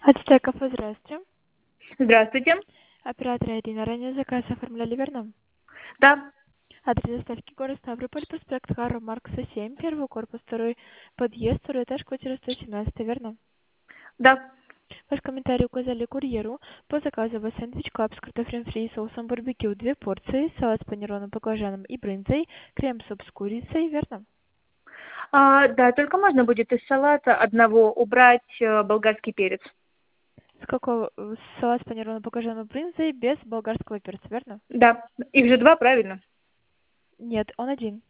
Ацтек кафе, здравствуйте. Здравствуйте. Оператор Ирина, ранее заказ оформляли, верно? Да, Адрес доставки город Ставрополь, проспект Карла Маркса, 7, первый корпус, второй подъезд, второй этаж, квартира 117, верно? да. Ваш комментарий указали курьеру. По заказу у вас сэндвич клаб с картофелем фри и соусом барбекю, 2 порции, салат с панированным баклажаном и брынзой, крем-суп с курицей, верно? Да, только можно будет из салата одного убрать болгарский перец. С какого? Салат с панированным баклажаном и брынзой без болгарского перца, верно? Да, их же два, правильно? Нет, он один.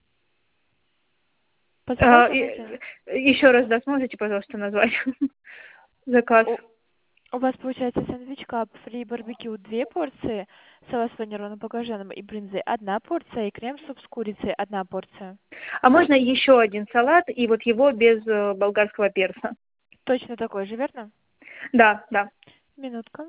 По заказу он один. Еще раз, да, сможете, пожалуйста, назвать заказ? У вас получается сэндвич кап фри барбекю 2 порции, салат с панированным баклажаном и брынзой 1 порция и крем-суп с курицей 1 порция. А можно еще один салат, и вот его без болгарского перца? Точно такой же, верно? Да, да. Минутка.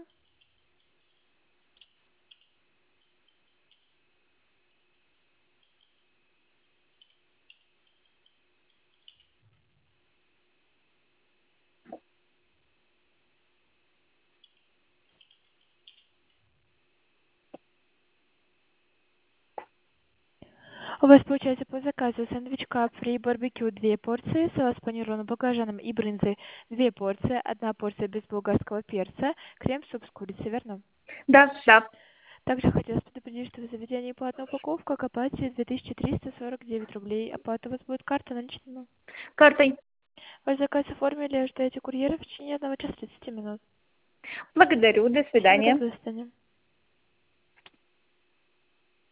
У вас получается по заказу сэндвич кап фри барбекю 2 порции, салат с панированным баклажаном и брынзой 2 порции, 1 порция без болгарского перца, крем-суп с курицей, верно? Да, да. Также хотелось предупредить, что в заведении платная упаковка, окупаете 2349 рублей. Оплата у вас будет карта наличными. Картой. Ваш заказ оформили, ждете курьера в течение 1 часа 30 минут. Благодарю, до Всего свидания. доброго, до свидания.